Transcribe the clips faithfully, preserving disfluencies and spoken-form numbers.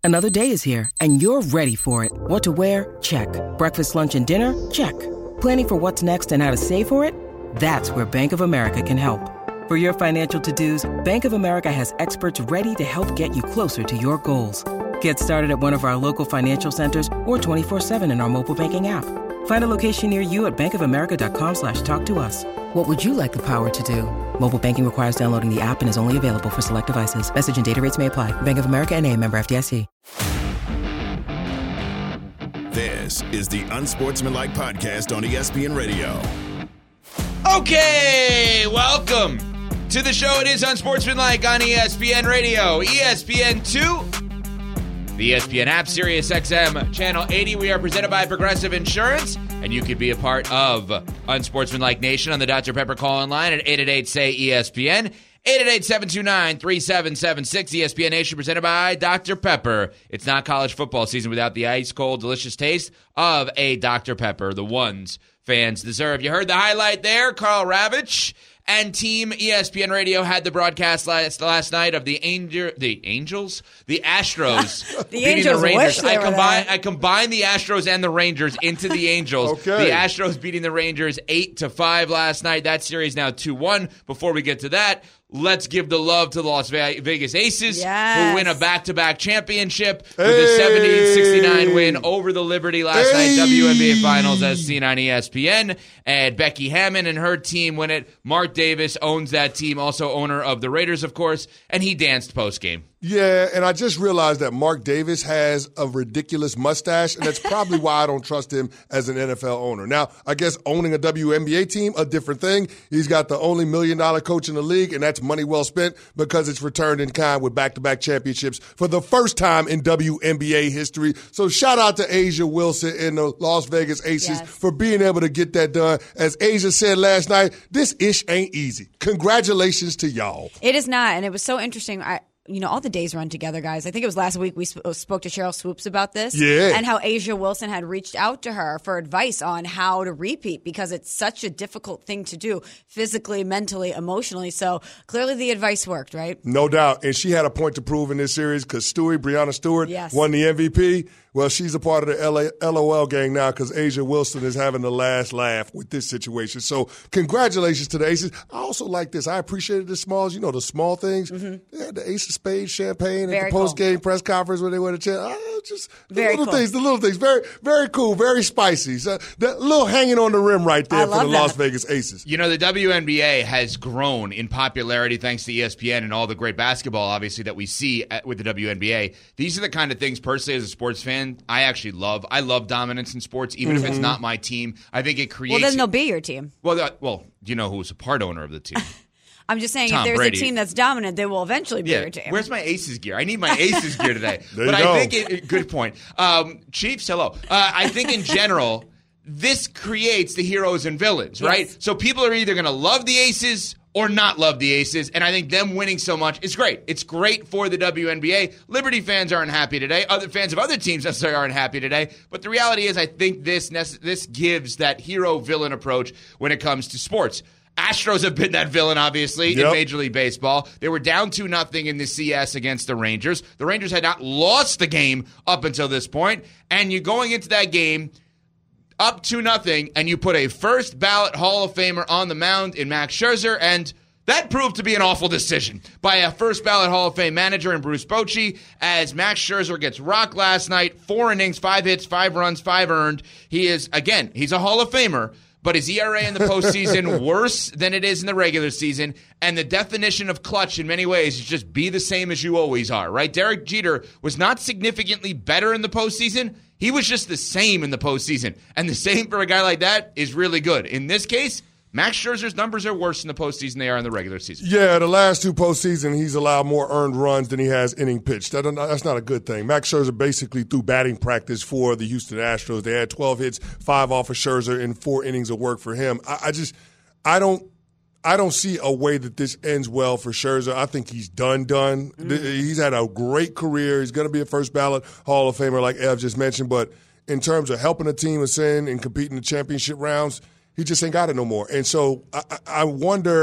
Another day is here, and you're ready for it. What to wear? Check. Breakfast, lunch, and dinner? Check. Planning for what's next and how to save for it? That's where Bank of America can help. For your financial to-dos, Bank of America has experts ready to help get you closer to your goals. Get started at one of our local financial centers or twenty-four seven in our mobile banking app. Find a location near you at bankofamerica.com slash talk to us. What would you like the power to do? Mobile banking requires downloading the app and is only available for select devices. Message and data rates may apply. Bank of America N A, member F D I C. This is the Unsportsmanlike Podcast on E S P N Radio. Okay, welcome to the show. It is Unsportsmanlike on E S P N Radio, E S P N two, the E S P N app, Sirius X M, Channel eighty. We are presented by Progressive Insurance, and you could be a part of Unsportsmanlike Nation on the Doctor Pepper call-in line at eight eight eight, S A Y, E S P N, eight eight eight, seven two nine, three seven seven six. E S P N Nation presented by Doctor Pepper. It's not college football season without the ice-cold, delicious taste of a Doctor Pepper, the ones fans deserve. You heard the highlight there. Karl Ravech and Team E S P N Radio had the broadcast last last night of the Angel, the Angels, the Astros, the beating Angels the Rangers. wish they I were combine there. I combine the Astros and the Rangers into the Angels. Okay. The Astros beating the Rangers eight to five last night. That series now two one. Before we get to that, let's give the love to the Las Vegas Aces, Yes. who win a back-to-back championship with Hey. a seventy sixty-nine win over the Liberty last Hey. night. W N B A Finals as seen on E S P N. And Becky Hammon and her team win it. Mark Davis owns that team, also owner of the Raiders, of course, and he danced post-game. Yeah, and I just realized that Mark Davis has a ridiculous mustache, and that's probably why I don't trust him as an N F L owner. Now, I guess owning a W N B A team, a different thing. He's got the only million-dollar coach in the league, and that's money well spent because it's returned in kind with back-to-back championships for the first time in W N B A history. So shout out to A'ja Wilson and the Las Vegas Aces Yes. for being able to get that done. As A'ja said last night, this ish ain't easy. Congratulations to y'all. It is not, and it was so interesting. I, you know, all the days run together, guys. I think it was last week we sp- spoke to Cheryl Swoops about this. Yeah. And how A'ja Wilson had reached out to her for advice on how to repeat because it's such a difficult thing to do physically, mentally, emotionally. So clearly the advice worked, right? No doubt. And she had a point to prove in this series because Stewie, Breanna Stewart, Yes. won the M V P. Well, she's a part of the L A L O L gang now because A'ja Wilson is having the last laugh with this situation. So congratulations to the Aces. I also like this. I appreciated the smalls, you know, the small things. Mm-hmm. They had the Ace of Spades champagne Very at the cool. post-game press conference when they won the chance. Oh, just the Very little cool. things, the little things. Very, very cool, very spicy. So that little hanging on the rim right there I for love the Las that. Vegas Aces. You know, the W N B A has grown in popularity thanks to E S P N and all the great basketball, obviously, that we see at, with the W N B A. These are the kind of things, personally, as a sports fan, I actually love. I love dominance in sports, even Mm-hmm. if it's not my team. I think it creates. Well, then they'll be your team. Well, uh, well, you know who's a part owner of the team? I'm just saying, Tom if there's Brady. a team that's dominant, they will eventually be Yeah. your team. Where's my Aces gear? I need my Aces gear today. There but you I go. think it, it- good point. Um, Chiefs, hello. Uh, I think in general, this creates the heroes and villains, right? Yes. So people are either going to love the Aces or not love the Aces, and I think them winning so much is great. It's great for the W N B A. Liberty fans aren't happy today. Other fans of other teams necessarily aren't happy today. But the reality is I think this nece- this gives that hero-villain approach when it comes to sports. Astros have been that villain, obviously, Yep. in Major League Baseball. They were down two nothing in the C S against the Rangers. The Rangers had not lost the game up until this point, and you're going into that game up two nothing, and you put a first ballot Hall of Famer on the mound in Max Scherzer, and that proved to be an awful decision by a first ballot Hall of Fame manager in Bruce Bochy, as Max Scherzer gets rocked last night. Four innings, five hits, five runs, five earned. He is, again, he's a Hall of Famer, but his E R A in the postseason worse than it is in the regular season. And the definition of clutch in many ways is just be the same as you always are, right? Derek Jeter was not significantly better in the postseason. He was just the same in the postseason. And the same for a guy like that is really good. In this case, Max Scherzer's numbers are worse in the postseason than they are in the regular season. Yeah, the last two postseason, he's allowed more earned runs than he has inning pitched. That, that's not a good thing. Max Scherzer basically threw batting practice for the Houston Astros. They had twelve hits, five off of Scherzer, and four innings of work for him. I, I just, I don't, I don't see a way that this ends well for Scherzer. I think he's done, done. Mm. He's had a great career. He's going to be a first ballot Hall of Famer, like Ev just mentioned. But in terms of helping a team ascend and competing in the championship rounds, he just ain't got it no more. And so I, I wonder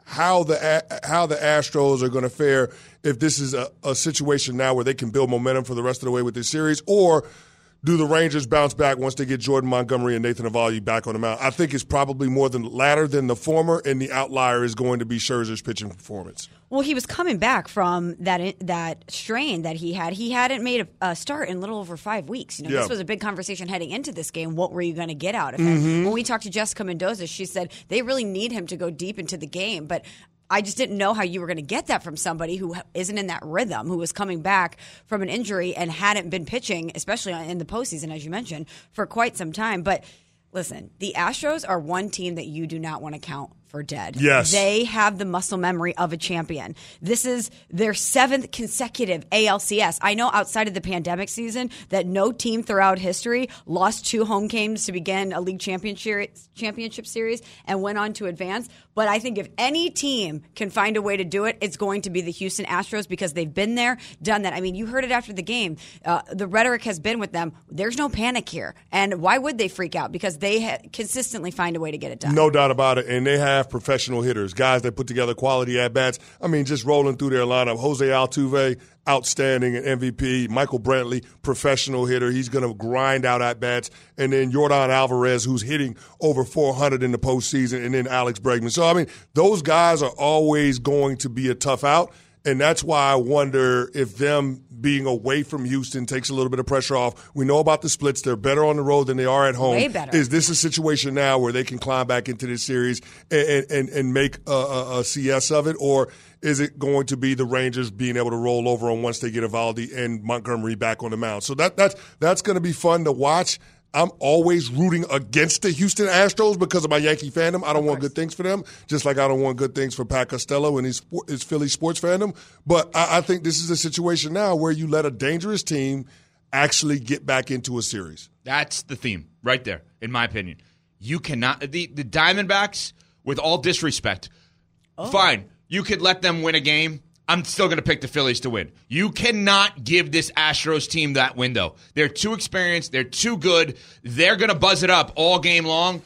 how the how the Astros are going to fare if this is a, a situation now where they can build momentum for the rest of the way with this series, or do the Rangers bounce back once they get Jordan Montgomery and Nathan Eovaldi back on the mound? I think it's probably more the latter than the former, and the outlier is going to be Scherzer's pitching performance. Well, he was coming back from that that strain that he had. He hadn't made a, a start in a little over five weeks. You know, yeah. This was a big conversation heading into this game. What were you going to get out of him? Mm-hmm. When we talked to Jessica Mendoza, she said they really need him to go deep into the game, but I just didn't know how you were going to get that from somebody who isn't in that rhythm, who was coming back from an injury and hadn't been pitching, especially in the postseason, as you mentioned, for quite some time. But listen, the Astros are one team that you do not want to count for dead. Yes. They have the muscle memory of a champion. This is their seventh consecutive A L C S. I know outside of the pandemic season that no team throughout history lost two home games to begin a league championship championship series and went on to advance. But I think if any team can find a way to do it, it's going to be the Houston Astros, because they've been there, done that. I mean, you heard it after the game. Uh, the rhetoric has been with them, there's no panic here. And why would they freak out? Because they ha- consistently find a way to get it done. No doubt about it. And they have professional hitters, guys that put together quality at-bats. I mean, just rolling through their lineup. Jose Altuve, outstanding and M V P. Michael Brantley, professional hitter. He's going to grind out at-bats. And then Yordan Alvarez, who's hitting over four hundred in the postseason. And then Alex Bregman. So, I mean, those guys are always going to be a tough out. And that's why I wonder if them being away from Houston takes a little bit of pressure off. We know about the splits. They're better on the road than they are at home. Way better. Is this a situation now where they can climb back into this series and, and, and make a, a, a C S of it? Or is it going to be the Rangers being able to roll over on once they get Eovaldi and Montgomery back on the mound? So that that's that's going to be fun to watch. I'm always rooting against the Houston Astros because of my Yankee fandom. I don't want good things for them, just like I don't want good things for Pat Costello and his, his Philly sports fandom. But I, I think this is a situation now where you let a dangerous team actually get back into a series. That's the theme right there, in my opinion. You cannot – the the Diamondbacks, with all disrespect, oh. fine, you could let them win a game. I'm still going to pick the Phillies to win. You cannot give this Astros team that window. They're too experienced. They're too good. They're going to buzz it up all game long.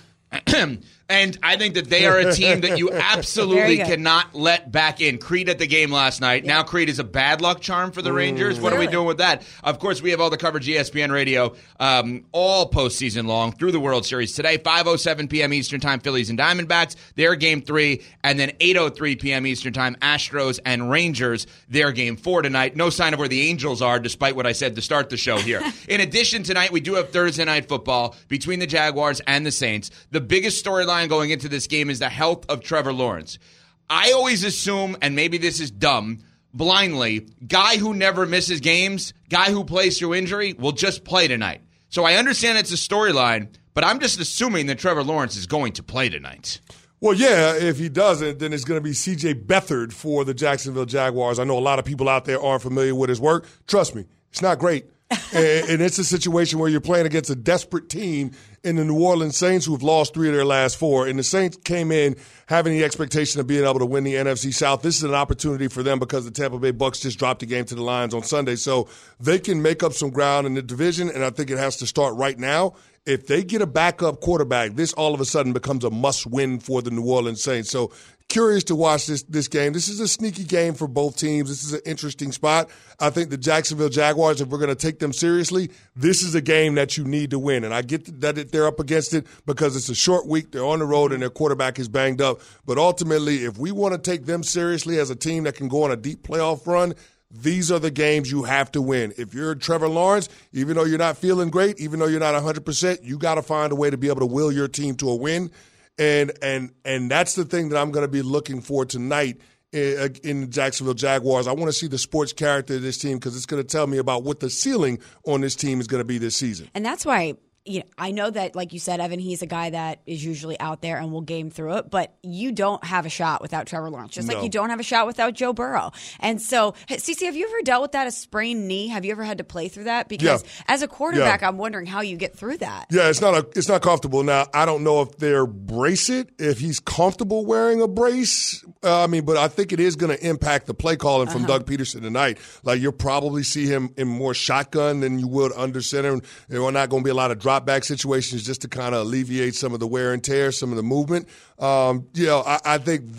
And I think that they are a team that you absolutely cannot let back in. Creed at the game last night. Yeah. Now Creed is a bad luck charm for the Rangers. Mm, what really? are we doing with that? Of course, we have all the coverage, E S P N Radio, um, all postseason long through the World Series. Today, five oh seven p.m. Eastern Time, Phillies and Diamondbacks, their game three. And then eight oh three p.m. Eastern Time, Astros and Rangers, their game four tonight. No sign of where the Angels are, despite what I said to start the show here. In addition, tonight, we do have Thursday Night Football between the Jaguars and the Saints. The biggest storyline going into this game is the health of Trevor Lawrence. I always assume, and maybe this is dumb, blindly, guy who never misses games, guy who plays through injury, will just play tonight. So I understand it's a storyline, but I'm just assuming that Trevor Lawrence is going to play tonight. Well, yeah, if he doesn't, then it's going to be C J Beathard for the Jacksonville Jaguars. I know a lot of people out there aren't familiar with his work. Trust me, it's not great. and, and it's a situation where you're playing against a desperate team in the New Orleans Saints who have lost three of their last four. And the Saints came in having the expectation of being able to win the N F C South. This is an opportunity for them because the Tampa Bay Bucks just dropped the game to the Lions on Sunday. So they can make up some ground in the division, and I think it has to start right now. If they get a backup quarterback, this all of a sudden becomes a must-win for the New Orleans Saints. So curious to watch this this game. This is a sneaky game for both teams. This is an interesting spot. I think the Jacksonville Jaguars, if we're going to take them seriously, this is a game that you need to win. And I get that they're up against it because it's a short week. They're on the road and their quarterback is banged up. But ultimately, if we want to take them seriously as a team that can go on a deep playoff run, these are the games you have to win. If you're Trevor Lawrence, even though you're not feeling great, even though you're not one hundred percent, you got to find a way to be able to will your team to a win. And and and that's the thing that I'm going to be looking for tonight in, in the Jacksonville Jaguars. I want to see the sports character of this team because it's going to tell me about what the ceiling on this team is going to be this season. And that's why, you know, I know that, like you said, Evan, he's a guy that is usually out there and will game through it, but you don't have a shot without Trevor Lawrence, just no. like you don't have a shot without Joe Burrow. And so, Cece, have you ever dealt with that, a sprained knee? Have you ever had to play through that? Because yeah. as a quarterback, yeah. I'm wondering how you get through that. Yeah, it's not a, it's not comfortable. Now, I don't know if they're brace it, if he's comfortable wearing a brace. Uh, I mean, but I think it is going to impact the play calling from uh-huh. Doug Peterson tonight. Like, you'll probably see him in more shotgun than you would under center. There are not going to be a lot of drop back situations just to kind of alleviate some of the wear and tear, some of the movement. Um, you know, I, I think that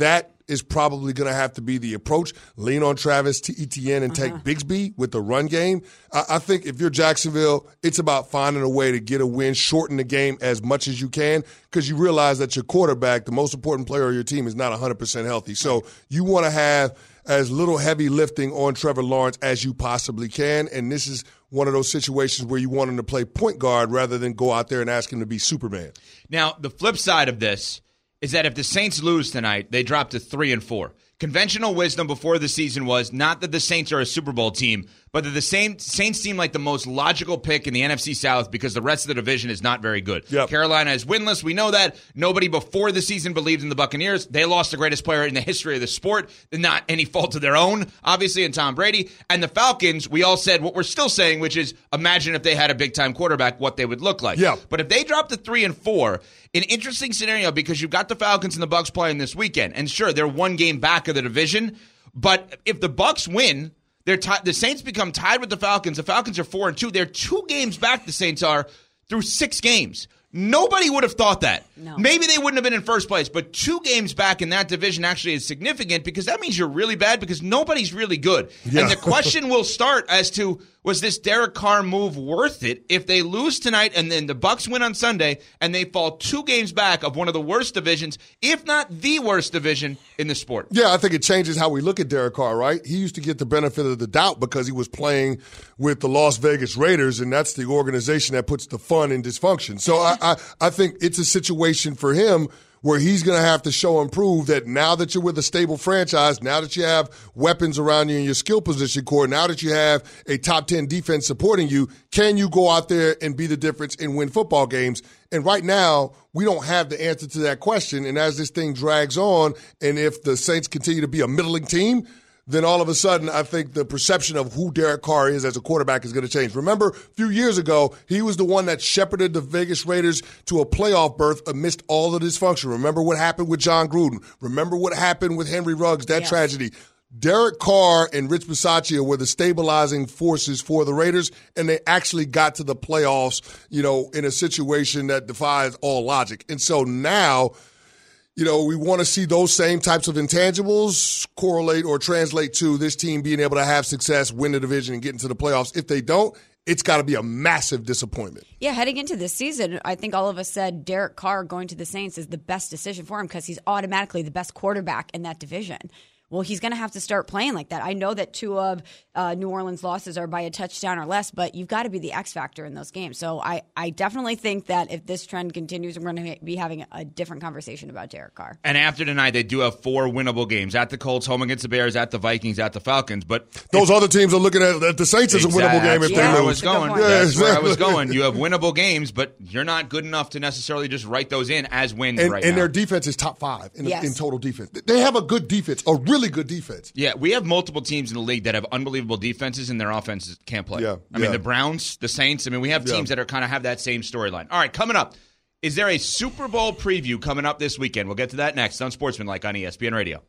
is probably going to have to be the approach. Lean on Travis Etienne and uh-huh. take Bigsby with the run game. I, I think if you're Jacksonville, it's about finding a way to get a win, shorten the game as much as you can, because you realize that your quarterback, the most important player of your team, is not one hundred percent healthy. So you want to have as little heavy lifting on Trevor Lawrence as you possibly can, and this is one of those situations where you want him to play point guard rather than go out there and ask him to be Superman. Now, the flip side of this is that if the Saints lose tonight, they drop to three and four. Conventional wisdom before the season was not that the Saints are a Super Bowl team, but that the same Saints seem like the most logical pick in the N F C South because the rest of the division is not very good. Yep. Carolina is winless. We know that. Nobody before the season believed in the Buccaneers. They lost the greatest player in the history of the sport, not any fault of their own, obviously, in Tom Brady. And the Falcons, we all said what we're still saying, which is imagine if they had a big-time quarterback, what they would look like. Yeah. But if they drop to three and four, an interesting scenario because you've got the Falcons and the Bucs playing this weekend. And sure, they're one game back of the division, but if the Bucs win, they're t- the Saints become tied with the Falcons. The Falcons are four and two. They're two games back, the Saints are, through six games. Nobody would have thought that. No. Maybe they wouldn't have been in first place, but two games back in that division actually is significant because that means you're really bad because nobody's really good. Yeah. And the question will start as to, was this Derek Carr move worth it if they lose tonight and then the Bucs win on Sunday and they fall two games back of one of the worst divisions, if not the worst division in the sport? Yeah, I think it changes how we look at Derek Carr, right? He used to get the benefit of the doubt because he was playing with the Las Vegas Raiders, and that's the organization that puts the fun in dysfunction. So I, I, I think it's a situation for him where he's going to have to show and prove that now that you're with a stable franchise, now that you have weapons around you in your skill position core, now that you have a top ten defense supporting you, can you go out there and be the difference and win football games? And right now, we don't have the answer to that question. And as this thing drags on, and if the Saints continue to be a middling team, then all of a sudden, I think the perception of who Derek Carr is as a quarterback is going to change. Remember, a few years ago, he was the one that shepherded the Vegas Raiders to a playoff berth amidst all the dysfunction. Remember what happened with John Gruden. Remember what happened with Henry Ruggs, that yes. tragedy. Derek Carr and Rich Bisaccia were the stabilizing forces for the Raiders, and they actually got to the playoffs, you know, in a situation that defies all logic. And so now, you know, we want to see those same types of intangibles correlate or translate to this team being able to have success, win the division, and get into the playoffs. If they don't, it's got to be a massive disappointment. Yeah, heading into this season, I think all of us said Derek Carr going to the Saints is the best decision for him because he's automatically the best quarterback in that division. Well, he's going to have to start playing like that. I know that two of uh, New Orleans' losses are by a touchdown or less, but you've got to be the X factor in those games. So I, I definitely think that if this trend continues, we're going to be having a different conversation about Derek Carr. And after tonight, they do have four winnable games. At the Colts, home against the Bears, at the Vikings, at the Falcons. But those if, other teams are looking at, at the Saints as exactly, a winnable game if that's they where lose. I was going. Yeah, That's exactly. where I was going. You have winnable games, but you're not good enough to necessarily just write those in as wins And, right and now. their defense is top five in, Yes. in total defense. They have a good defense, a really good defense. Yeah, we have multiple teams in the league that have unbelievable defenses and their offenses can't play. Yeah, I mean, yeah. the Browns, the Saints. I mean, we have Yeah. teams that are kind of have that same storyline. All right, coming up, is there a Super Bowl preview coming up this weekend? We'll get to that next on Sportsmanlike on E S P N Radio.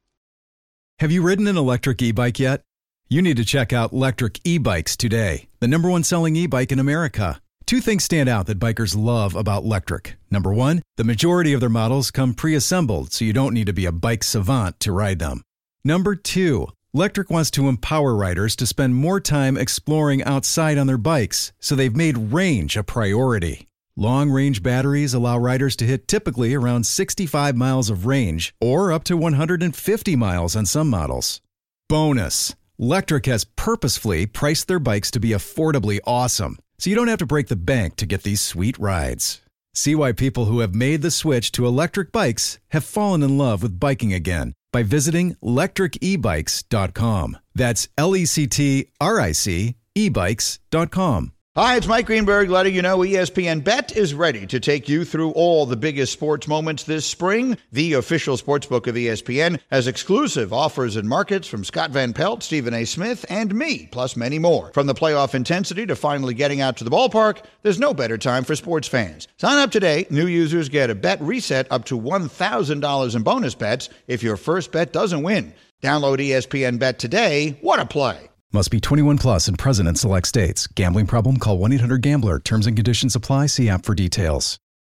Have you ridden an electric e-bike yet? You need to check out Lectric E-Bikes today, the number one selling e-bike in America. Two things stand out that bikers love about Lectric. Number one, the majority of their models come pre-assembled, so you don't need to be a bike savant to ride them. Number two, Lectric wants to empower riders to spend more time exploring outside on their bikes, so they've made range a priority. Long-range batteries allow riders to hit typically around sixty-five miles of range, or up to one hundred fifty miles on some models. Bonus, Lectric has purposefully priced their bikes to be affordably awesome, so you don't have to break the bank to get these sweet rides. See why people who have made the switch to electric bikes have fallen in love with biking again by visiting lectric e bikes dot com. That's L E C T R I C e bikes dot com. Hi, it's Mike Greenberg letting you know E S P N Bet is ready to take you through all the biggest sports moments this spring. The official sportsbook of E S P N has exclusive offers and markets from Scott Van Pelt, Stephen A. Smith, and me, plus many more. From the playoff intensity to finally getting out to the ballpark, there's no better time for sports fans. Sign up today. New users get a bet reset up to one thousand dollars in bonus bets if your first bet doesn't win. Download E S P N Bet today. What a play. Must be twenty-one plus and present in select states. Gambling problem? Call one eight hundred gambler. Terms and conditions apply. See app for details.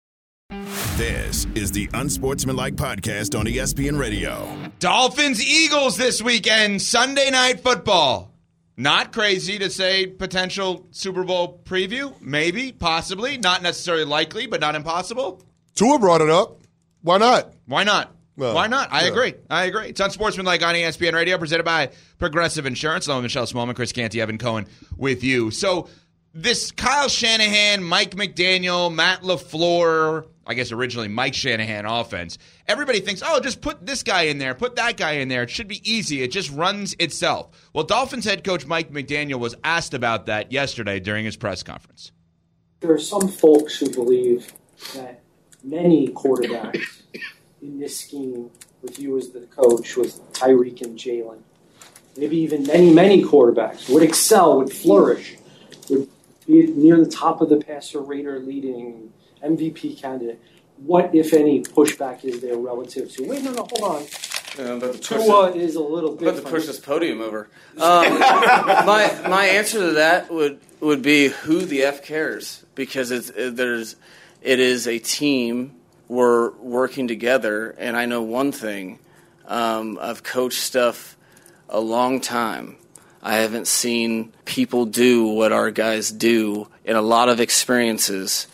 This is the Unsportsmanlike Podcast on E S P N Radio. Dolphins Eagles this weekend, Sunday Night Football. Not crazy to say potential Super Bowl preview. Maybe, possibly. Not necessarily likely, but not impossible. Tua brought it up. Why not? Why not? Well, Why not? I yeah. agree. I agree. It's Unsportsmanlike on E S P N Radio, presented by Progressive Insurance. Hello, Michelle Smallman, Chris Canty, Evan Cohen with you. So this Kyle Shanahan, Mike McDaniel, Matt LaFleur, I guess originally Mike Shanahan offense, everybody thinks, oh, just put this guy in there, put that guy in there. It should be easy. It just runs itself. Well, Dolphins head coach Mike McDaniel was asked about that yesterday during his press conference. There are some folks who believe that many quarterbacks in this scheme, with you as the coach, with Tyreek and Jalen, maybe even many, many quarterbacks would excel, would flourish, would be near the top of the passer rater leading M V P candidate. What, if any, pushback is there relative to, wait, no, no, hold on. Yeah, but Tua is a little I'm different. about to push this podium over. Um, my my answer to that would, would be who the F cares, because it's it, there's it is a team. We're working together, and I know one thing. Um, I've coached stuff a long time. I haven't seen people do what our guys do in a lot of experiences.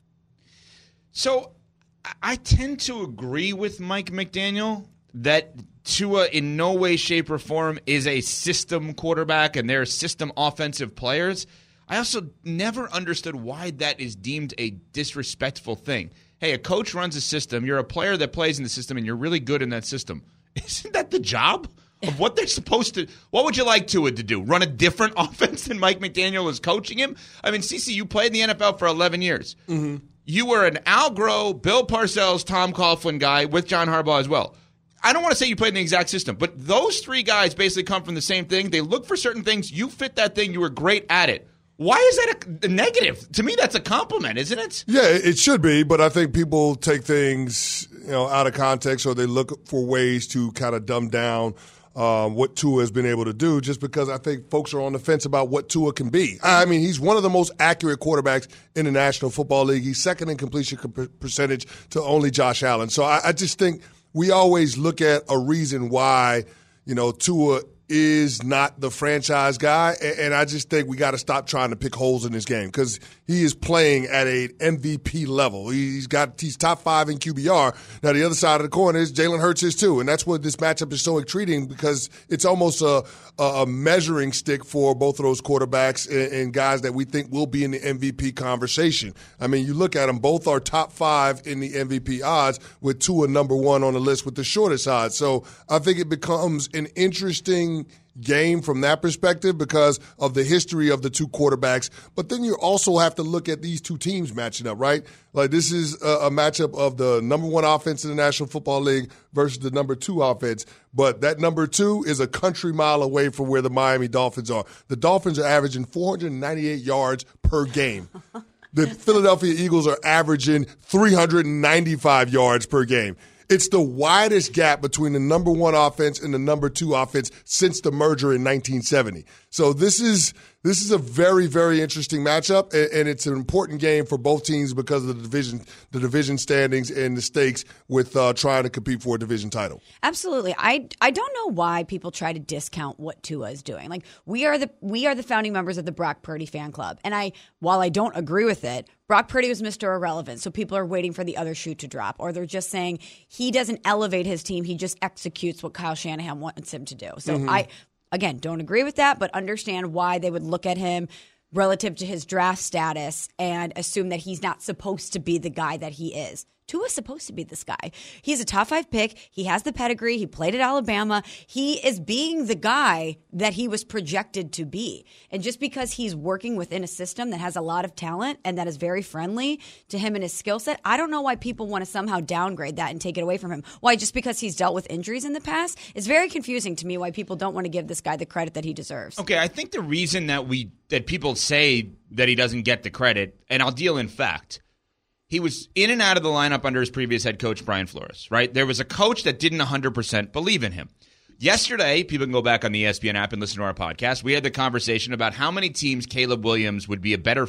So I tend to agree with Mike McDaniel that Tua in no way, shape, or form is a system quarterback and they're system offensive players. I also never understood why that is deemed a disrespectful thing. Hey, a coach runs a system. You're a player that plays in the system, and you're really good in that system. Isn't that the job of what they're supposed to – what would you like Tua to do, run a different offense than Mike McDaniel is coaching him? I mean, CeCe, you played in the N F L for eleven years. Mm-hmm. You were an Al Groh, Bill Parcells, Tom Coughlin guy with John Harbaugh as well. I don't want to say you played in the exact system, but those three guys basically come from the same thing. They look for certain things. You fit that thing. You were great at it. Why is that a, a negative? To me, that's a compliment, isn't it? Yeah, it should be, but I think people take things, you know, out of context, or they look for ways to kind of dumb down um, what Tua has been able to do, just because I think folks are on the fence about what Tua can be. I mean, he's one of the most accurate quarterbacks in the National Football League. He's second in completion percentage to only Josh Allen. So I, I just think we always look at a reason why, you know, Tua is not the franchise guy, and I just think we got to stop trying to pick holes in this game, because he is playing at an M V P level. He's got he's top five in Q B R. Now the other side of the coin is Jalen Hurts is too, and that's what this matchup is so intriguing, because it's almost a a measuring stick for both of those quarterbacks and, and guys that we think will be in the M V P conversation. I mean, you look at them; both are top five in the M V P odds, with Tua number one on the list with the shortest odds. So I think it becomes an interesting game from that perspective because of the history of the two quarterbacks. But then you also have to look at these two teams matching up, right? Like, this is a, a matchup of the number one offense in the National Football League versus the number two offense. But that number two is a country mile away from where the Miami Dolphins are. The Dolphins are averaging four hundred ninety-eight yards per game. The Philadelphia Eagles are averaging three hundred ninety-five yards per game. It's the widest gap between the number one offense and the number two offense since the merger in nineteen seventy. So this is this is a very, very interesting matchup, and, and it's an important game for both teams because of the division, the division standings and the stakes with uh, trying to compete for a division title. Absolutely. I, I don't know why people try to discount what Tua is doing. Like, we are the we are the founding members of the Brock Purdy fan club, and I while I don't agree with it, Brock Purdy was Mister Irrelevant, so people are waiting for the other shoe to drop, or they're just saying he doesn't elevate his team, he just executes what Kyle Shanahan wants him to do. So mm-hmm. I, again, don't agree with that, but understand why they would look at him relative to his draft status and assume that he's not supposed to be the guy that he is. Tua's supposed to be this guy. He's a top five pick. He has the pedigree. He played at Alabama. He is being the guy that he was projected to be. And just because he's working within a system that has a lot of talent and that is very friendly to him and his skill set, I don't know why people want to somehow downgrade that and take it away from him. Why, just because he's dealt with injuries in the past? It's very confusing to me why people don't want to give this guy the credit that he deserves. Okay, I think the reason that we that people say that he doesn't get the credit, and I'll deal in fact, he was in and out of the lineup under his previous head coach, Brian Flores, right? There was a coach that didn't one hundred percent believe in him. Yesterday, people can go back on the E S P N app and listen to our podcast. We had the conversation about how many teams Caleb Williams would be a better fit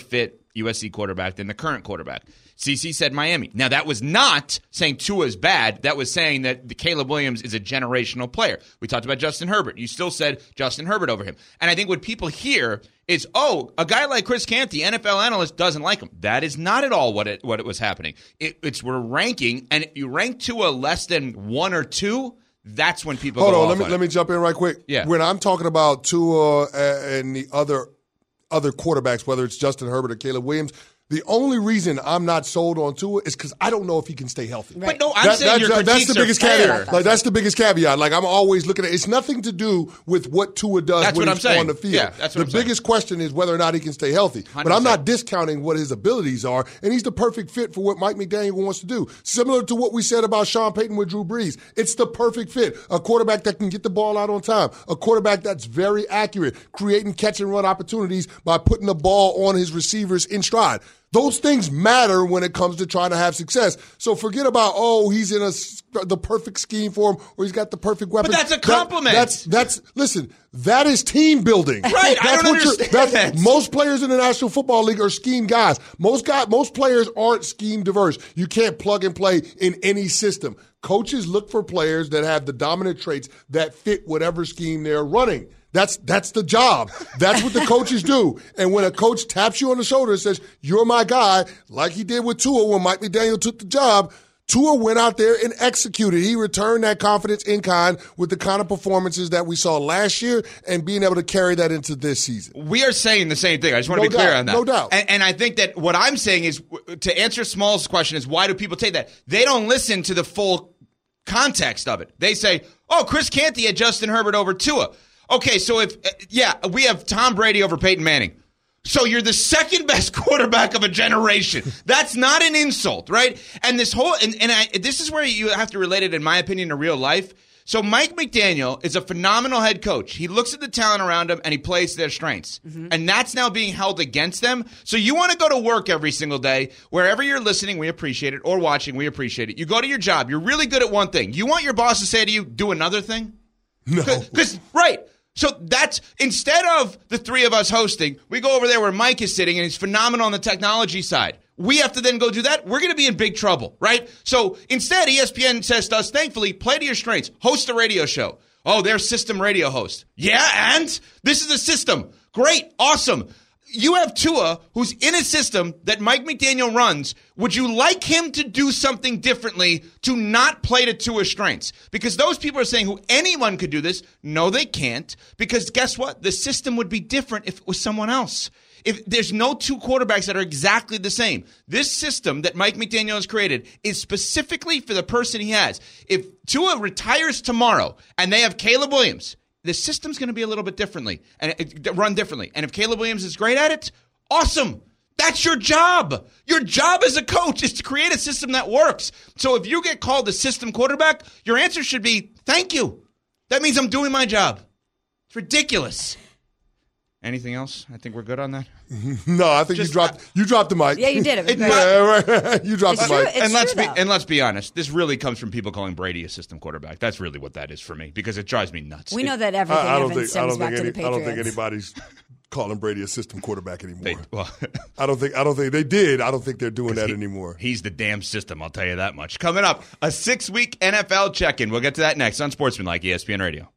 U S C quarterback than the current quarterback. C C said Miami. Now, that was not saying Tua is bad. That was saying that the Caleb Williams is a generational player. We talked about Justin Herbert. You still said Justin Herbert over him. And I think what people hear is, oh, a guy like Chris Canty, N F L analyst, doesn't like him. That is not at all what it what it was happening. It, it's we're ranking, and if you rank Tua less than one or two, that's when people Hold go on, off let me on let it. me jump in right quick. Yeah. When I'm talking about Tua and the other other quarterbacks, whether it's Justin Herbert or Caleb Williams, the only reason I'm not sold on Tua is because I don't know if he can stay healthy. Right. But no, I'm That- saying that- your that- that's critiques the are biggest fair. caveat. Like that's the biggest caveat. Like I'm always looking at. It's nothing to do with what Tua does That's when what he's I'm saying. on the field. Yeah, that's what the I'm saying. biggest question is whether or not he can stay healthy. one hundred percent. But I'm not discounting what his abilities are, and he's the perfect fit for what Mike McDaniel wants to do. Similar to what we said about Sean Payton with Drew Brees. It's the perfect fit. A quarterback that can get the ball out on time. A quarterback that's very accurate, creating catch and run opportunities by putting the ball on his receivers in stride. Those things matter when it comes to trying to have success. So forget about, oh, he's in a, the perfect scheme for him or he's got the perfect weapon. But that's a compliment. That, that's, that's, listen, that is team building. Right, that's I don't what you're- understand that's- that. Most players in the National Football League are scheme guys. Most guys, most players aren't scheme diverse. You can't plug and play in any system. Coaches look for players that have the dominant traits that fit whatever scheme they're running. That's that's the job. That's what the coaches do. And when a coach taps you on the shoulder and says, you're my guy, like he did with Tua when Mike McDaniel took the job, Tua went out there and executed. He returned that confidence in kind with the kind of performances that we saw last year and being able to carry that into this season. We are saying the same thing. I just want to No be clear doubt, on that. no doubt. And, and I think that what I'm saying is, to answer Small's question is, why do people take that? They don't listen to the full context of it. They say, oh, Chris Canty had Justin Herbert over Tua. Okay, so if, yeah, we have Tom Brady over Peyton Manning. So you're the second best quarterback of a generation. That's not an insult, right? And this whole, and, and I, this is where you have to relate it, in my opinion, to real life. So Mike McDaniel is a phenomenal head coach. He looks at the talent around him and he plays to their strengths. Mm-hmm. And that's now being held against them. So you want to go to work every single day, wherever you're listening, we appreciate it, or watching, we appreciate it. You go to your job, you're really good at one thing. You want your boss to say to you, do another thing? No. Because, right. So that's, instead of the three of us hosting, we go over there where Mike is sitting and he's phenomenal on the technology side. We have to then go do that. We're going to be in big trouble, right? So instead, E S P N says to us, thankfully, play to your strengths. Host a radio show. Oh, they're system radio host. Yeah, and this is a system. Great. Awesome. You have Tua, who's in a system that Mike McDaniel runs. Would you like him to do something differently to not play to Tua's strengths? Because those people are saying who anyone could do this. No, they can't. Because guess what? The system would be different if it was someone else. If there's no two quarterbacks that are exactly the same. This system that Mike McDaniel has created is specifically for the person he has. If Tua retires tomorrow and they have Caleb Williams, the system's going to be a little bit differently and it, run differently. And if Caleb Williams is great at it, awesome. That's your job. Your job as a coach is to create a system that works. So if you get called a system quarterback, your answer should be, thank you. That means I'm doing my job. It's ridiculous. Anything else? I think we're good on that. No, I think Just, you dropped you dropped the mic. Yeah, you did. It was great. Yeah, right. You dropped It's the true. mic. It's and let's true, be though. and let's be honest. This really comes from people calling Brady a system quarterback. That's really what that is for me because it drives me nuts. We It- know that everything I, I don't Evan think I stems don't back think to any, the I Patriots. don't think anybody's calling Brady a system quarterback anymore. They, well, I don't think I don't think they did. I don't think they're doing that he- anymore. He's the damn system. I'll tell you that much. Coming up, a six-week N F L check-in. We'll get to that next on Sportsmanlike E S P N Radio.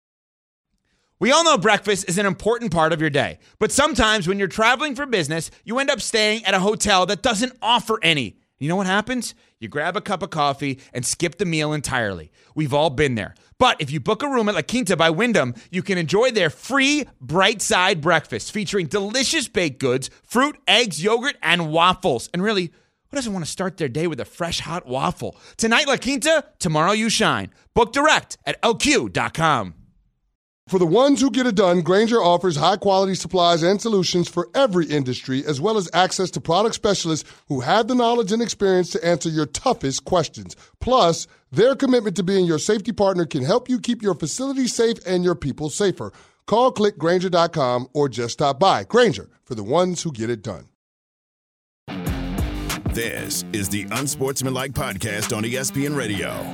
We all know breakfast is an important part of your day, but sometimes when you're traveling for business, you end up staying at a hotel that doesn't offer any. You know what happens? You grab a cup of coffee and skip the meal entirely. We've all been there. But if you book a room at La Quinta by Wyndham, you can enjoy their free Bright Side breakfast featuring delicious baked goods, fruit, eggs, yogurt, and waffles. And really, who doesn't want to start their day with a fresh hot waffle? Tonight, La Quinta, tomorrow you shine. Book direct at L Q dot com. For the ones who get it done, Grainger offers high-quality supplies and solutions for every industry, as well as access to product specialists who have the knowledge and experience to answer your toughest questions. Plus, their commitment to being your safety partner can help you keep your facility safe and your people safer. Call, click Grainger dot com, or just stop by. Grainger, for the ones who get it done. This is the Unsportsmanlike Podcast on E S P N Radio.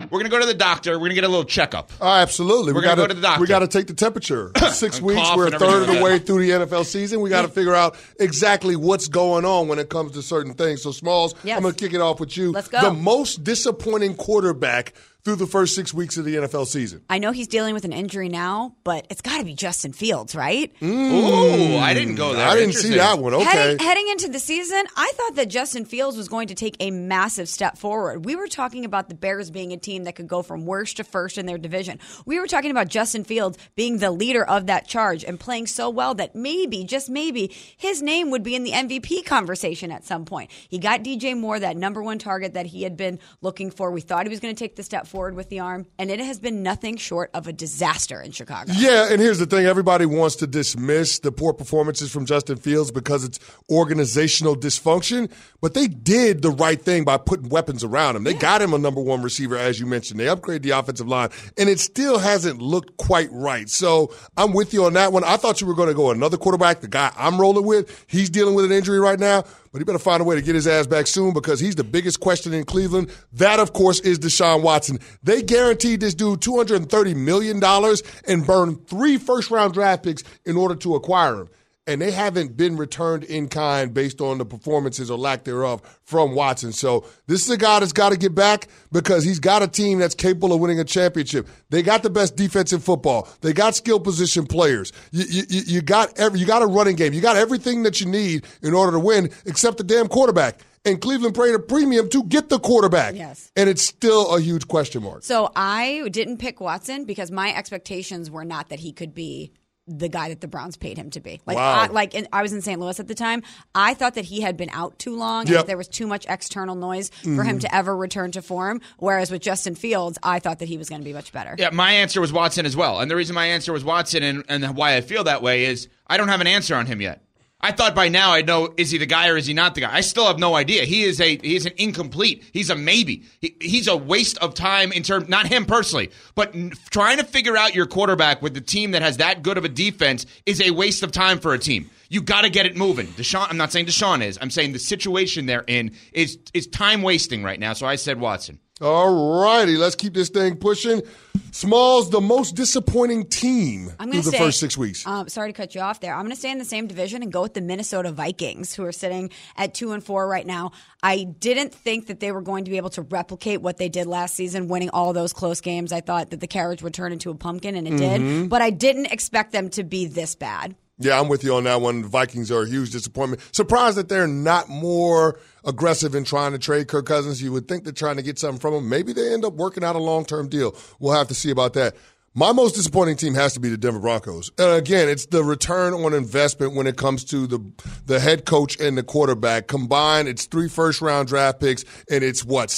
We're going to go to the doctor. We're going to get a little checkup. Oh, absolutely. We're we going to gotta, go to the doctor. We got to take the temperature. Six weeks. Cough We're a and third of everything the like way that. through the N F L season. We got to figure out exactly what's going on when it comes to certain things. So, Smalls, Yes. I'm going to kick it off with you. Let's go. The most disappointing quarterback through the first six weeks of the N F L season. I know he's dealing with an injury now, but it's got to be Justin Fields, right? Ooh, I didn't go there. I didn't see Interesting. that one. Okay. Heading, heading into the season, I thought that Justin Fields was going to take a massive step forward. We were talking about the Bears being a team that could go from worst to first in their division. We were talking about Justin Fields being the leader of that charge and playing so well that maybe, just maybe, his name would be in the M V P conversation at some point. He got D J Moore, that number one target that he had been looking for. We thought he was going to take the step forward with the arm, and it has been nothing short of a disaster in Chicago. Yeah, and here's the thing. Everybody wants to dismiss the poor performances from Justin Fields because it's organizational dysfunction, but they did the right thing by putting weapons around him. They yeah. got him a number one receiver, as you mentioned. They upgraded the offensive line, and it still hasn't looked quite right. So I'm with you on that one. I thought you were going to go another quarterback, the guy I'm rolling with. He's dealing with an injury right now, but he better find a way to get his ass back soon because he's the biggest question in Cleveland. That, of course, is Deshaun Watson. They guaranteed this dude two hundred thirty million dollars and burned three first-round draft picks in order to acquire him. And they haven't been returned in kind based on the performances or lack thereof from Watson. So this is a guy that's got to get back because he's got a team that's capable of winning a championship. They got the best defense in football. They got skill position players. You, you, you got every, you got a running game. You got everything that you need in order to win except the damn quarterback. And Cleveland paid a premium to get the quarterback. Yes. And it's still a huge question mark. So I didn't pick Watson because my expectations were not that he could be the guy that the Browns paid him to be. Like, wow. I, like in, I was in Saint Louis at the time. I thought that he had been out too long yep. and there was too much external noise mm-hmm. for him to ever return to form. Whereas with Justin Fields, I thought that he was going to be much better. Yeah, my answer was Watson as well. And the reason my answer was Watson and, and why I feel that way is I don't have an answer on him yet. I thought by now I'd know, is he the guy or is he not the guy? I still have no idea. He is a he is an incomplete. He's a maybe. He, he's a waste of time in terms, not him personally, but n- trying to figure out your quarterback with the team that has that good of a defense is a waste of time for a team. You got to get it moving. Deshaun, I'm not saying Deshaun is. I'm saying the situation they're in is is time wasting right now. So I said Watson. All righty, let's keep this thing pushing. Smalls, the most disappointing team I'm through gonna the say, first six weeks. Um, sorry to cut you off there. I'm going to stay in the same division and go with the Minnesota Vikings, who are sitting at two and four right now. I didn't think that they were going to be able to replicate what they did last season, winning all those close games. I thought that the carriage would turn into a pumpkin, and it mm-hmm. did. But I didn't expect them to be this bad. Yeah, I'm with you on that one. The Vikings are a huge disappointment. Surprised that they're not more aggressive in trying to trade Kirk Cousins. You would think they're trying to get something from him. Maybe they end up working out a long-term deal. We'll have to see about that. My most disappointing team has to be the Denver Broncos. And again, it's the return on investment when it comes to the the head coach and the quarterback. Combined, it's three first-round draft picks, and it's, what,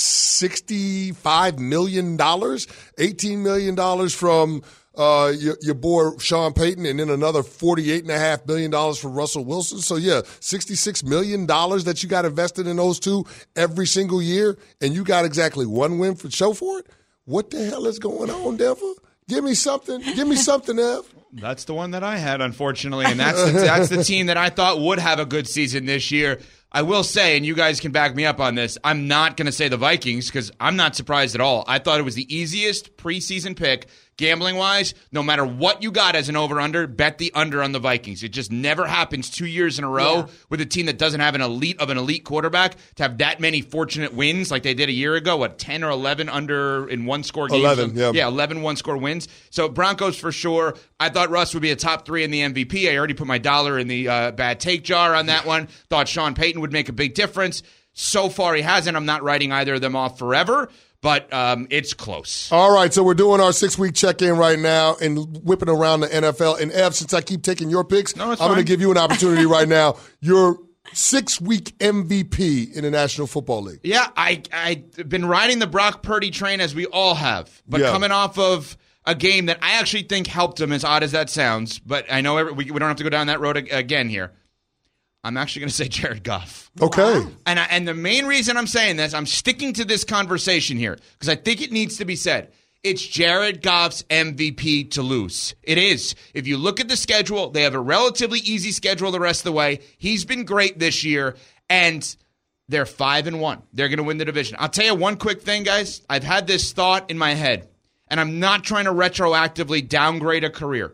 sixty-five million dollars? eighteen million dollars from uh, your, your boy Sean Payton, and then another forty-eight point five million dollars for Russell Wilson. So, yeah, sixty-six million dollars that you got invested in those two every single year, and you got exactly one win for show for it? What the hell is going on, Denver? Give me something. Give me something, Ev. That's the one that I had, unfortunately, and that's the, that's the team that I thought would have a good season this year. I will say, and you guys can back me up on this, I'm not going to say the Vikings because I'm not surprised at all. I thought it was the easiest preseason pick, gambling-wise. No matter what you got as an over-under, bet the under on the Vikings. It just never happens two years in a row yeah. with a team that doesn't have an elite of an elite quarterback to have that many fortunate wins like they did a year ago. What, ten or eleven under in one-score games? eleven, yeah. Yeah, eleven one-score wins. So Broncos for sure. I thought Russ would be a top three in the M V P. I already put my dollar in the uh, bad take jar on that one. Thought Sean Payton would make a big difference. So far he hasn't. I'm not writing either of them off forever, but um, it's close. All right, so we're doing our six-week check-in right now and whipping around the N F L. And, Ev, since I keep taking your picks, no, I'm going to give you an opportunity right now. Your six-week M V P in the National Football League. Yeah, I, I've been riding the Brock Purdy train, as we all have, but yeah. coming off of a game that I actually think helped him, as odd as that sounds, but I know every, we, we don't have to go down that road again here. I'm actually going to say Jared Goff. Okay. Wow. And I, and the main reason I'm saying this, I'm sticking to this conversation here because I think it needs to be said. It's Jared Goff's M V P to lose. It is. If you look at the schedule, they have a relatively easy schedule the rest of the way. He's been great this year, and They're five and one. They're going to win the division. I'll tell you one quick thing, guys. I've had this thought in my head, and I'm not trying to retroactively downgrade a career.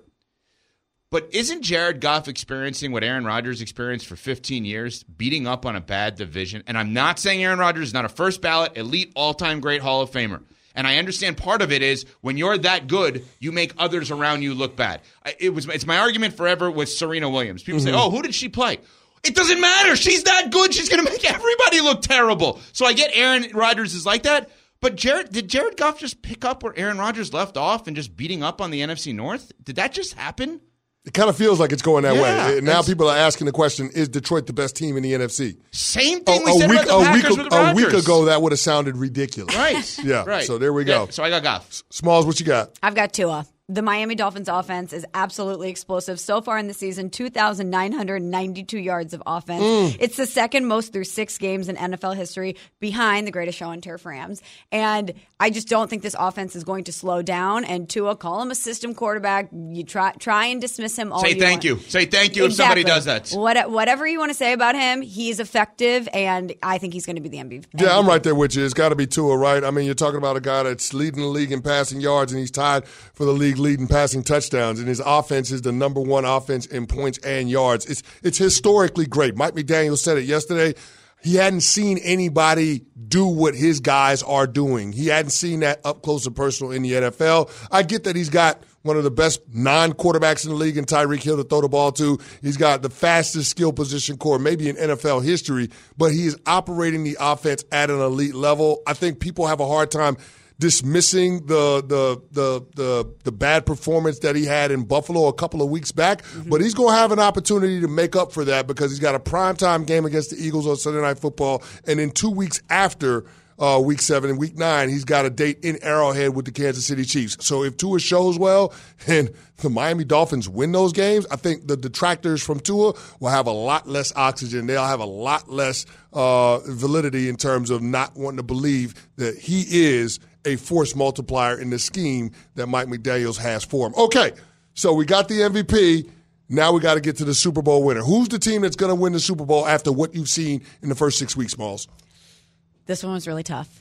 But isn't Jared Goff experiencing what Aaron Rodgers experienced for fifteen years, beating up on a bad division? And I'm not saying Aaron Rodgers is not a first ballot, elite, all-time great Hall of Famer. And I understand part of it is when you're that good, you make others around you look bad. It was It's my argument forever with Serena Williams. People mm-hmm. say, oh, who did she play? It doesn't matter. She's that good. She's going to make everybody look terrible. So I get Aaron Rodgers is like that. But Jared, did Jared Goff just pick up where Aaron Rodgers left off and just beating up on the N F C North? Did that just happen? It kind of feels like it's going that yeah, way. Now people are asking the question, is Detroit the best team in the N F C? Same thing a, we a said week, about the a Packers week, with A Rodgers. week ago, that would have sounded ridiculous. Right. Yeah. Right. So there we go. Yeah, so I got Goff. Smalls, what you got? I've got Tua. The Miami Dolphins offense is absolutely explosive. So far in the season, two thousand nine hundred ninety-two yards of offense. Mm. It's the second most through six games in N F L history, behind the greatest show on turf Rams. And I just don't think this offense is going to slow down. And Tua, call him a system quarterback. You try try and dismiss him all Say you thank want. you. Say thank you exactly. if somebody does that. What, whatever you want to say about him, he's effective, and I think he's going to be the M V P. Yeah, I'm right there with you. It's got to be Tua, right? I mean, you're talking about a guy that's leading the league in passing yards, and he's tied for the league leading passing touchdowns, and his offense is the number one offense in points and yards. It's it's historically great. Mike McDaniel said it yesterday. He hadn't seen anybody do what his guys are doing. He hadn't seen that up close and personal in the N F L. I get that he's got one of the best non-quarterbacks in the league in Tyreek Hill to throw the ball to. He's got the fastest skill position core, maybe in N F L history, but he is operating the offense at an elite level. I think people have a hard time dismissing the the the the the bad performance that he had in Buffalo a couple of weeks back, mm-hmm. but he's going to have an opportunity to make up for that because he's got a primetime game against the Eagles on Sunday Night Football, and then two weeks after uh, Week seven and Week nine, he's got a date in Arrowhead with the Kansas City Chiefs. So if Tua shows well and the Miami Dolphins win those games, I think the detractors from Tua will have a lot less oxygen. They'll have a lot less uh, validity in terms of not wanting to believe that he is a force multiplier in the scheme that Mike McDaniels has for him. Okay, so we got the M V P. Now we got to get to the Super Bowl winner. Who's the team that's going to win the Super Bowl after what you've seen in the first six weeks, Smalls? This one was really tough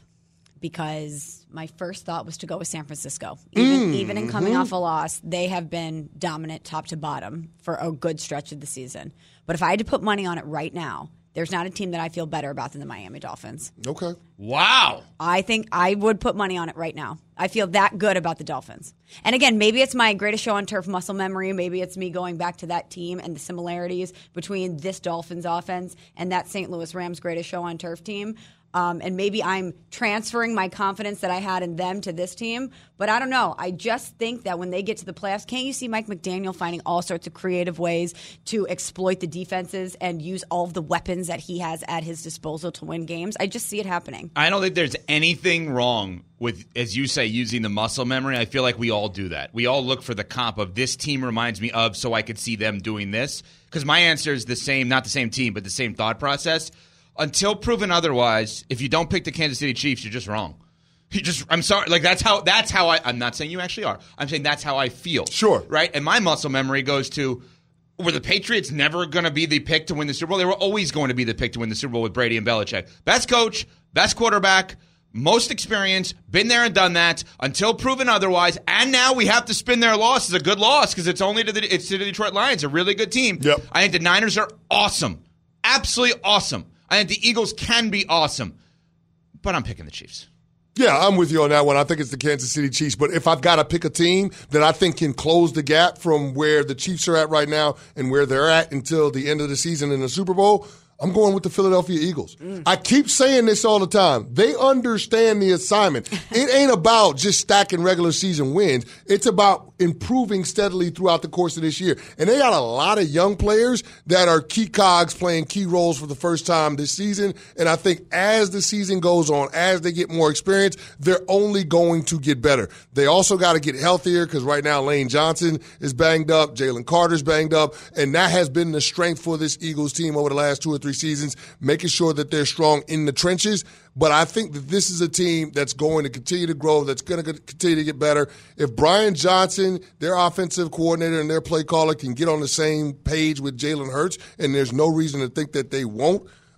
because my first thought was to go with San Francisco. Even, mm, even in coming mm-hmm. off a loss, they have been dominant top to bottom for a good stretch of the season. But if I had to put money on it right now, there's not a team that I feel better about than the Miami Dolphins. Okay. Wow. I think I would put money on it right now. I feel that good about the Dolphins. And again, maybe it's my greatest show on turf muscle memory. Maybe it's me going back to that team and the similarities between this Dolphins offense and that Saint Louis Rams greatest show on turf team. Um, and maybe I'm transferring my confidence that I had in them to this team. But I don't know. I just think that when they get to the playoffs, can't you see Mike McDaniel finding all sorts of creative ways to exploit the defenses and use all of the weapons that he has at his disposal to win games? I just see it happening. I don't think there's anything wrong with, as you say, using the muscle memory. I feel like we all do that. We all look for the comp of this team reminds me of so I could see them doing this. Because my answer is the same, not the same team, but the same thought process. Until proven otherwise, if you don't pick the Kansas City Chiefs, you're just wrong. You just, I'm sorry, like that's how that's how I. I'm not saying you actually are. I'm saying that's how I feel. Sure, right. And my muscle memory goes to, were the Patriots never going to be the pick to win the Super Bowl? They were always going to be the pick to win the Super Bowl with Brady and Belichick. Best coach, best quarterback, most experience, been there and done that. Until proven otherwise, and now we have to spin their loss as a good loss because it's only to the it's to the Detroit Lions, a really good team. Yep. I think the Niners are awesome, absolutely awesome. I think the Eagles can be awesome, but I'm picking the Chiefs. Yeah, I'm with you on that one. I think it's the Kansas City Chiefs. But if I've got to pick a team that I think can close the gap from where the Chiefs are at right now and where they're at until the end of the season in the Super Bowl, I'm going with the Philadelphia Eagles. Mm. I keep saying this all the time. They understand the assignment. It ain't about just stacking regular season wins. It's about improving steadily throughout the course of this year. And they got a lot of young players that are key cogs playing key roles for the first time this season. And I think as the season goes on, as they get more experience, they're only going to get better. They also got to get healthier because right now Lane Johnson is banged up, Jalen Carter's banged up, and that has been the strength for this Eagles team over the last two or three seasons, making sure that they're strong in the trenches. But I think that this is a team that's going to continue to grow, that's going to continue to get better. If Brian Johnson, their offensive coordinator and their play caller, can get on the same page with Jalen Hurts, and there's no reason to think that they won't,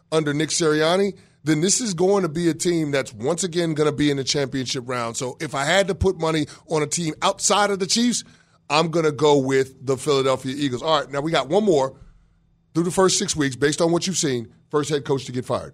under Nick Sirianni, then this is going to be a team that's once again going to be in the championship round. So if I had to put money on a team outside of the Chiefs, I'm going to go with the Philadelphia Eagles. All right, now we got one more. Through the first six weeks, based on what you've seen, first head coach to get fired.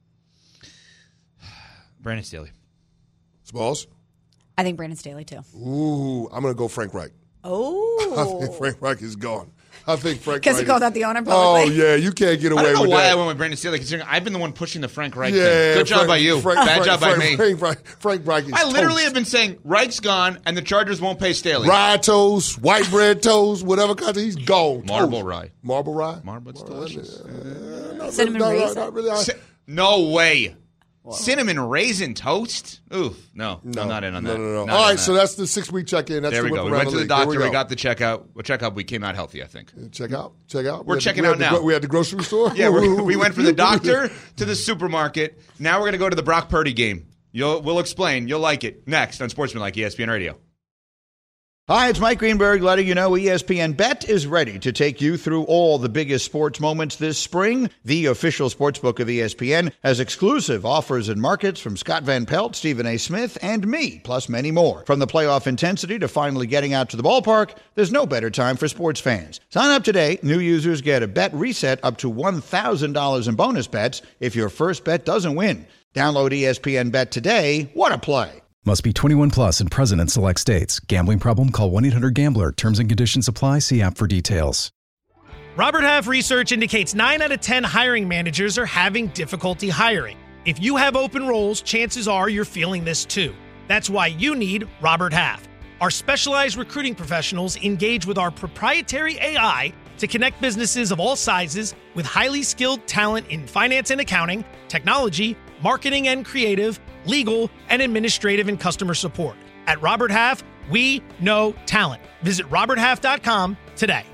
Brandon Staley. Smalls? I think Brandon Staley, too. Ooh, I'm going to go Frank Reich. Oh. I think Frank Reich is gone. I think Frank Because Reich he called is, out the owner Oh, publicly. yeah, you can't get away I don't know with why that. I went with Brandon Staley, considering I've been the one pushing the Frank Reich Yeah, thing. Good job Frank- by you. Frank- Bad Frank- job by Frank- me. Frank, Frank, Frank Reich is I literally toast. have been saying Reich's gone and the Chargers won't pay Staley. Rye toast, white bread toast, whatever kind of, he's gone. Marble Toast. rye. Marble rye? Marble, it's delicious. Uh, not Cinnamon really, no, raisin? Not really. I, Ci- no way. Cinnamon raisin toast? Oof, no, no, I'm not in on no, that. No, no, Not no. All in right, that. so that's the six-week check-in. That's There the we whip go. We around went to the league. doctor. Here We, we, got the checkout. Well, checkup. We came out healthy, I think. Check out. Check out. We're We had- checking we had out the- now. We had the grocery store. Yeah, we're, we went from the doctor to the supermarket. Now we're going to go to the Brock Purdy game. You'll, we'll explain. You'll like it. Next on Sportsmanlike E S P N Radio. Hi, it's Mike Greenberg letting you know E S P N Bet is ready to take you through all the biggest sports moments this spring. The official sportsbook of E S P N has exclusive offers and markets from Scott Van Pelt, Stephen A. Smith, and me, plus many more. From the playoff intensity to finally getting out to the ballpark, there's no better time for sports fans. Sign up today. New users get a bet reset up to one thousand dollars in bonus bets if your first bet doesn't win. Download E S P N Bet today. What a play. Must be twenty-one plus and present in select states. Gambling problem? Call one eight hundred gambler. Terms and conditions apply. See app for details. Robert Half research indicates nine out of ten hiring managers are having difficulty hiring. If you have open roles, chances are you're feeling this too. That's why you need Robert Half. Our specialized recruiting professionals engage with our proprietary A I to connect businesses of all sizes with highly skilled talent in finance and accounting, technology, marketing and creative, legal, and administrative and customer support. At Robert Half, we know talent. Visit robert half dot com today.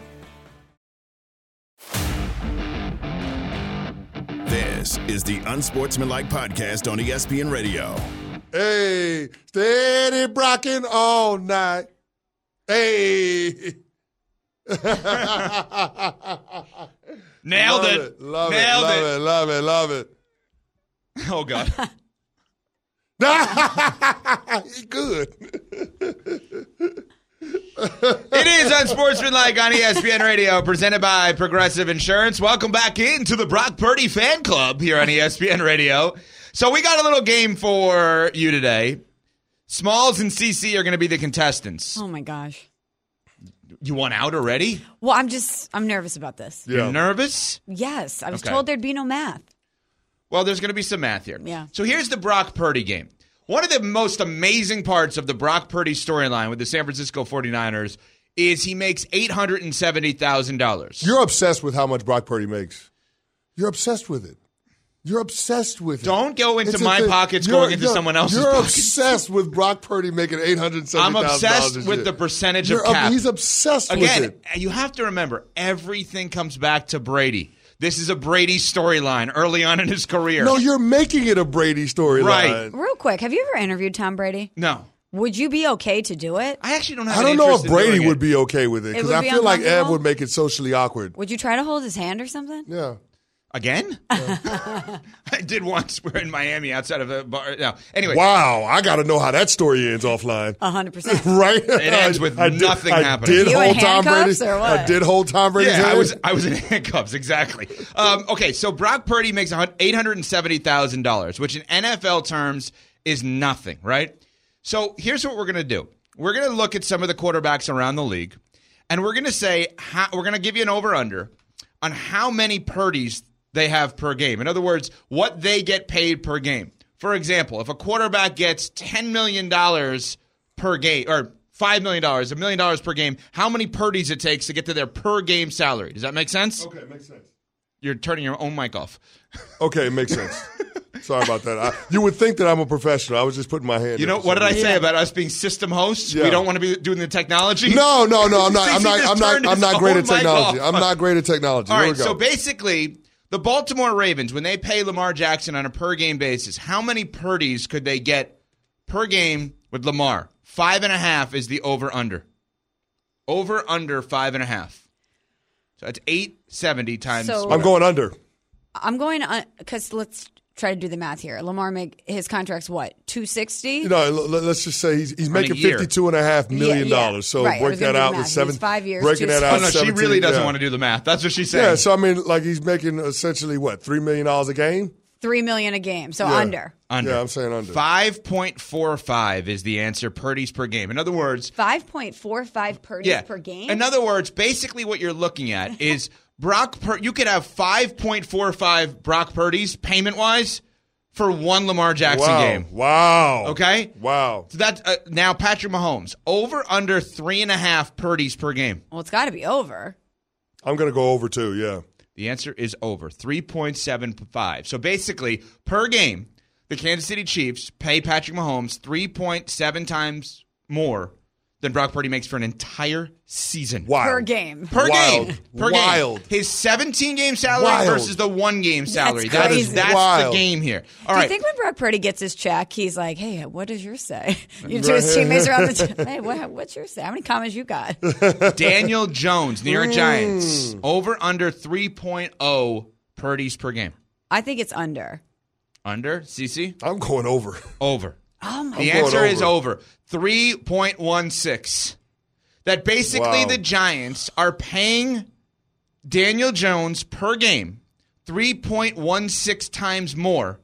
This is the Unsportsmanlike Podcast on E S P N Radio. Hey, steady brocking all night. Hey. Nailed love it. it. Love Nailed it. it. Love it. Love it. Oh, God. He good. It is Unsportsmanlike on E S P N Radio, presented by Progressive Insurance. Welcome back into the Brock Purdy fan club here on E S P N Radio. So we got a little game for you today. Smalls and C C are going to be the contestants. Oh, my gosh. You want out already? Well, I'm just, I'm nervous about this. Yeah. You're nervous? Yes. I was Okay. told there'd be no math. Well, there's going to be some math here. Yeah. So here's the Brock Purdy game. One of the most amazing parts of the Brock Purdy storyline with the San Francisco forty-niners is he makes eight hundred seventy thousand dollars. You're obsessed with how much Brock Purdy makes. You're obsessed with it. You're obsessed with it. Don't go into It's a my thing. pockets You're- going into you're- someone else's You're pockets. obsessed with Brock Purdy making eight hundred seventy I'm thousand dollars. obsessed with the percentage You're of cap. Ob- he's obsessed Again, with it. you have to remember, everything comes back to Brady. This is a Brady storyline early on in his career. No, you're making it a Brady storyline. Right. Real quick, have you ever interviewed Tom Brady? No. Would you be okay to do it? I actually don't have I an don't know if interest in Brady doing would it. be okay with it It because would I be feel like Ed uncomfortable? would make it socially awkward. Would you try to hold his hand or something? Yeah. Again? I did once. We're in Miami outside of a bar. No. Anyway. Wow, I got to know how that story ends offline. A hundred percent. Right? It ends with I did- nothing I happening. Did You hold in Tom handcuffs Brady, or what? I did hold Tom Brady's Yeah, hand. I was I was in handcuffs, exactly. Um, okay, so Brock Purdy makes eight hundred seventy thousand dollars, which in N F L terms is nothing, right? So here's what we're going to do. We're going to look at some of the quarterbacks around the league, and we're going to say, how, we're going to give you an over-under on how many Purdys they have per game. In other words, what they get paid per game. For example, if a quarterback gets ten million dollars per game, or five million dollars, a million dollars per game, how many Purdys it takes to get to their per game salary. Does that make sense? Okay, makes sense. You're turning your own mic off. Okay, it makes sense. Sorry about that. I, you would think that I'm a professional. I was just putting my hand You in know, for what did some I reason. say about us being system hosts? Yeah. We don't want to be doing the technology? No, no, no. I'm not. I'm C C not. just I'm not. turned I'm his not great own at mic technology. off. I'm not great at technology. All Here right, we go. so basically, the Baltimore Ravens, when they pay Lamar Jackson on a per-game basis, how many Purdys could they get per game with Lamar? Five and a half is the over-under. Over-under five and a half. So that's eight seventy times. So- I'm going under. I'm going to because let's try to do the math here. Lamar make his contract's what two sixty. You know, let's just say he's, he's making year. fifty-two and a half million Yeah, yeah. dollars. So Right, I break was gonna that do out the with math. seven. He's five years, breaking two that out. Oh, no, she seventeen, really doesn't yeah. want to do the math. That's what she's saying. Yeah, so I mean, like he's making essentially what three million dollars a game. Three million a game, so Yeah. under. Under. Yeah, I'm saying under. five point four five is the answer, Purdy's per game. In other words, Five point four five Purdy's yeah. per game. In other words, basically what you're looking at is Brock Pur- you could have five point four five Brock Purdy's payment-wise for one Lamar Jackson wow. game. Wow. Okay? Wow. So that's uh, now Patrick Mahomes. Over under three and a half Purdy's per game. well, it's got to be over. I'm going to go over too. Yeah. The answer is over, three point seven five. So basically, per game, the Kansas City Chiefs pay Patrick Mahomes three point seven times more than Brock Purdy makes for an entire season. Wild. Per game. Per Wild. game. Per Wild. game. His seventeen-game salary Wild. versus the one-game salary. That's That is crazy. that's Wild. the game here. All Do you right. think when Brock Purdy gets his check, he's like, "Hey, what does yours say?" You to his teammates around the t- "Hey, what, what's yours say? How many comments you got?" Daniel Jones, New York Mm. Giants, over under three point oh Purdy's per game. I think it's under. Under, Cece? I'm going over. Over. Oh my! The I'm going answer is over. over. three point one six. That basically Wow. the Giants are paying Daniel Jones per game three point one six times more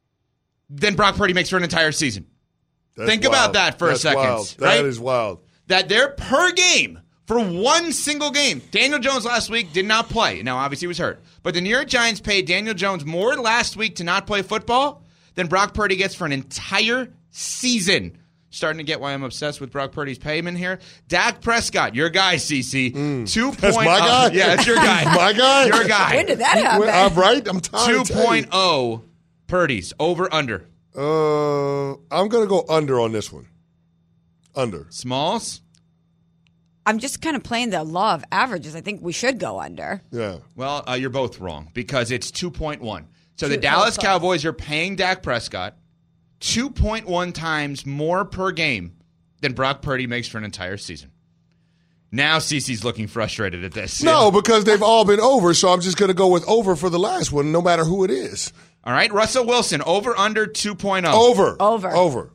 than Brock Purdy makes for an entire season. That's Think wild. about that for That's a second. Wild. Right? That is wild. That they're per game for one single game. Daniel Jones last week did not play. Now, obviously, he was hurt. But the New York Giants paid Daniel Jones more last week to not play football than Brock Purdy gets for an entire season. Starting to get why I'm obsessed with Brock Purdy's payment here. Dak Prescott, your guy, Cece. Mm. Two That's point my guy? oh Yeah, that's your guy. My guy? Your guy. When did that happen? I'm right. I'm tired. two point oh Purdy's. Over, under. Uh, I'm going to go under on this one. Under. Smalls? I'm just kind of playing the law of averages. I think we should go under. Yeah. Well, uh, you're both wrong because it's two point one. So the Two- Dallas oh, Cowboys are paying Dak Prescott two point one times more per game than Brock Purdy makes for an entire season. Now Cece's looking frustrated at this. No, because they've all been over, so I'm just going to go with over for the last one, no matter who it is. All right, Russell Wilson, over, under two point oh. Over. Over. Over.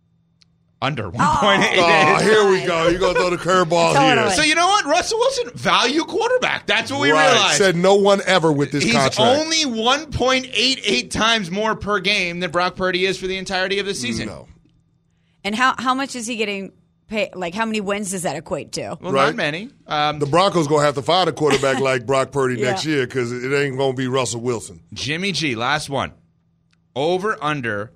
Under one point eight. Oh, here we go. You're going to throw the curveball Totally. here. So you know what? Russell Wilson, value quarterback. That's what we right. realized. Said no one ever with this He's contract. only one point eight eight times more per game than Brock Purdy is for the entirety of the season. No. And how how much is he getting paid? Like, how many wins does that equate to? Well, Right. not many. Um, The Broncos going to have to find a quarterback like Brock Purdy Yeah. next year because it ain't going to be Russell Wilson. Jimmy G, last one. Over, under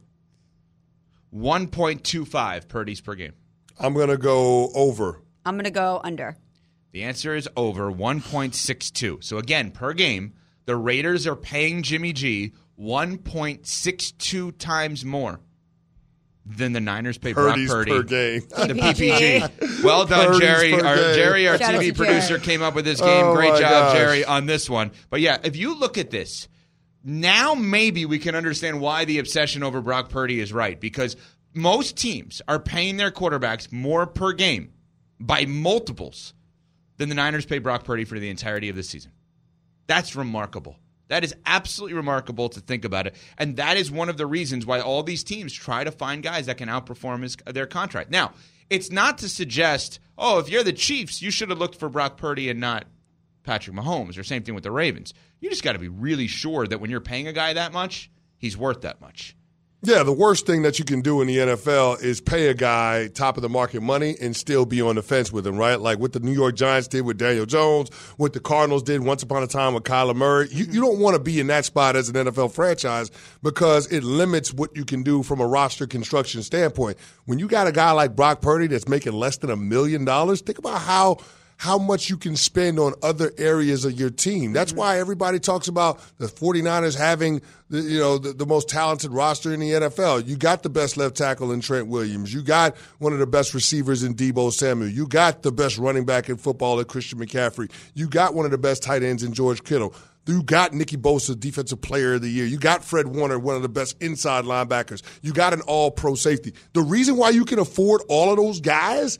one point two five Purdy's per game. I'm going to go over. I'm going to go under. The answer is over, one point six two. So again, per game, the Raiders are paying Jimmy G one point six two times more than the Niners pay Purdy's Brock Purdy. per game. The P P G. Well done, Purdy's Jerry. per Our, game. Jerry, our Shout T out V to producer, Jerry. came up with this game. Oh, Great my job, gosh. Jerry, on this one. But yeah, if you look at this, now maybe we can understand why the obsession over Brock Purdy is right. Because most teams are paying their quarterbacks more per game by multiples than the Niners pay Brock Purdy for the entirety of the season. That's remarkable. That is absolutely remarkable to think about it. And that is one of the reasons why all these teams try to find guys that can outperform his, their contract. Now, it's not to suggest, oh, if you're the Chiefs, you should have looked for Brock Purdy and not Patrick Mahomes, or same thing with the Ravens. You just got to be really sure that when you're paying a guy that much, he's worth that much. Yeah, the worst thing that you can do in the N F L is pay a guy top of the market money and still be on the fence with him, right? Like what the New York Giants did with Daniel Jones, what the Cardinals did once upon a time with Kyler Murray. You, you don't want to be in that spot as an N F L franchise because it limits what you can do from a roster construction standpoint. When you got a guy like Brock Purdy that's making less than a million dollars, think about how how much you can spend on other areas of your team. That's why everybody talks about the 49ers having the, you know, the, the most talented roster in the N F L. You got the best left tackle in Trent Williams. You got one of the best receivers in Deebo Samuel. You got the best running back in football in Christian McCaffrey. You got one of the best tight ends in George Kittle. You got Nicky Bosa, Defensive Player of the Year. You got Fred Warner, one of the best inside linebackers. You got an all-pro safety. The reason why you can afford all of those guys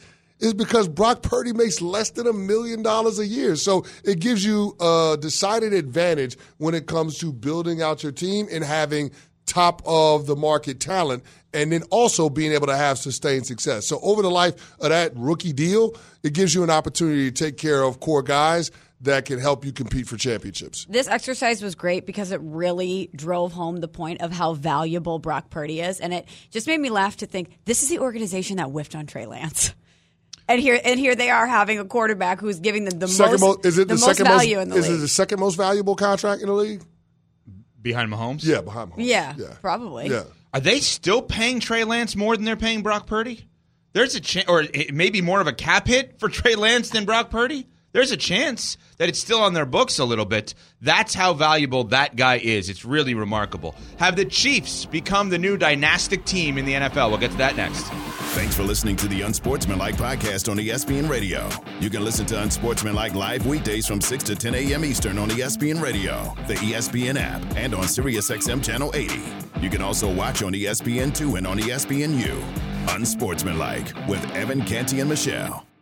is because Brock Purdy makes less than a million dollars a year. So it gives you a decided advantage when it comes to building out your team and having top of the market talent, and then also being able to have sustained success. So over the life of that rookie deal, it gives you an opportunity to take care of core guys that can help you compete for championships. This exercise was great because it really drove home the point of how valuable Brock Purdy is, and it just made me laugh to think this is the organization that whiffed on Trey Lance. And here, and here they are having a quarterback who's giving them the second most, most, is it the the most second value most, in the is league. it the second most valuable contract in the league? Behind Mahomes? Yeah, behind Mahomes. Yeah, yeah. probably. Yeah. Are they still paying Trey Lance more than they're paying Brock Purdy? There's a chance, or maybe more of a cap hit for Trey Lance than Brock Purdy? There's a chance that it's still on their books a little bit. That's how valuable that guy is. It's really remarkable. Have the Chiefs become the new dynastic team in the N F L? We'll get to that next. Thanks for listening to the Unsportsmanlike podcast on E S P N Radio. You can listen to Unsportsmanlike live weekdays from six to ten a.m. Eastern on E S P N Radio, the E S P N app, and on SiriusXM Channel eighty. You can also watch on E S P N two and on E S P N U. Unsportsmanlike with Evan Canty and Michelle.